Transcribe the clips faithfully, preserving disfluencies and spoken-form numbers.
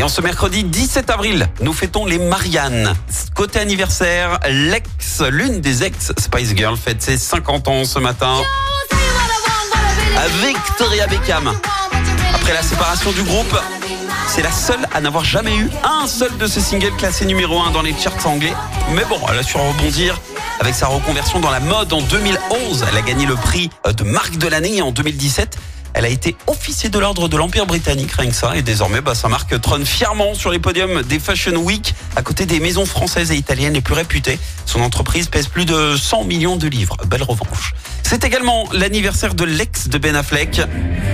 Et en ce mercredi dix-sept avril, nous fêtons les Marianne. Côté anniversaire, l'ex, l'une des ex Spice Girls fête ses cinquante ans ce matin. À Victoria Beckham. Après la séparation du groupe, c'est la seule à n'avoir jamais eu un seul de ses singles classés numéro un dans les charts anglais. Mais bon, elle a su rebondir avec sa reconversion dans la mode en deux mille onze. Elle a gagné le prix de marque de l'année en deux mille dix-sept. Elle a été officier de l'ordre de l'Empire britannique, rien que ça. Et désormais, bah, sa marque trône fièrement sur les podiums des Fashion Week, à côté des maisons françaises et italiennes les plus réputées. Son entreprise pèse plus de cent millions de livres. Belle revanche. C'est également l'anniversaire de l'ex de Ben Affleck.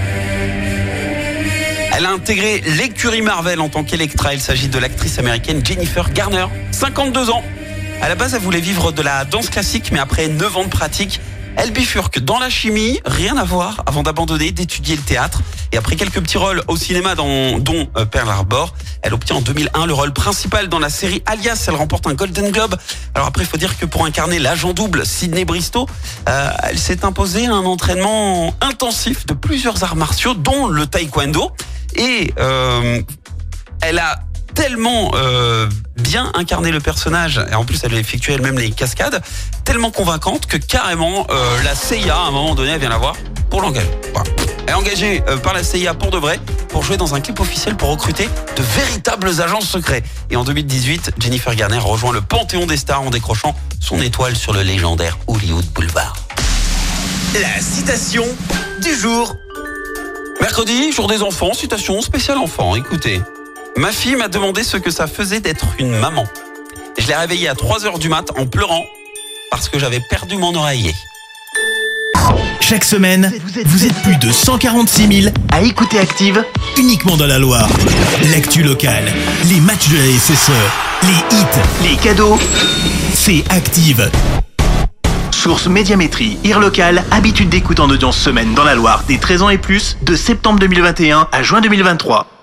Elle a intégré l'écurie Marvel en tant qu'Electra. Il s'agit de l'actrice américaine Jennifer Garner, cinquante-deux ans. À la base, elle voulait vivre de la danse classique, mais après neuf ans de pratique, elle bifurque dans la chimie, rien à voir, avant d'abandonner, d'étudier le théâtre. Et après quelques petits rôles au cinéma, dans, dont euh, Pearl Harbor, elle obtient en deux mille un le rôle principal dans la série Alias. Elle remporte un Golden Globe. Alors après, il faut dire que pour incarner l'agent double Sydney Bristow, euh, elle s'est imposée un entraînement intensif de plusieurs arts martiaux, dont le taekwondo. Et euh, elle a tellement euh, bien incarné le personnage, et en plus elle a effectué elle-même les cascades, tellement convaincante que carrément euh, la C I A, à un moment donné, elle vient la voir pour l'engager. Voilà. Elle est engagée euh, par la C I A pour de vrai, pour jouer dans un clip officiel pour recruter de véritables agents secrets. Et en deux mille dix-huit, Jennifer Garner rejoint le panthéon des stars en décrochant son étoile sur le légendaire Hollywood Boulevard. La citation du jour. Mercredi, jour des enfants, citation spéciale enfant, écoutez. Ma fille m'a demandé ce que ça faisait d'être une maman. Je l'ai réveillée à trois heures du mat en pleurant parce que j'avais perdu mon oreiller. Chaque semaine, vous êtes, vous êtes plus de cent quarante-six mille à écouter Active uniquement dans la Loire. L'actu locale, les matchs de la S S E, les hits, les cadeaux, c'est Active. Source Médiamétrie, I R local, habitude d'écoute en audience semaine dans la Loire des treize ans et plus, de septembre deux mille vingt et un à juin deux mille vingt-trois.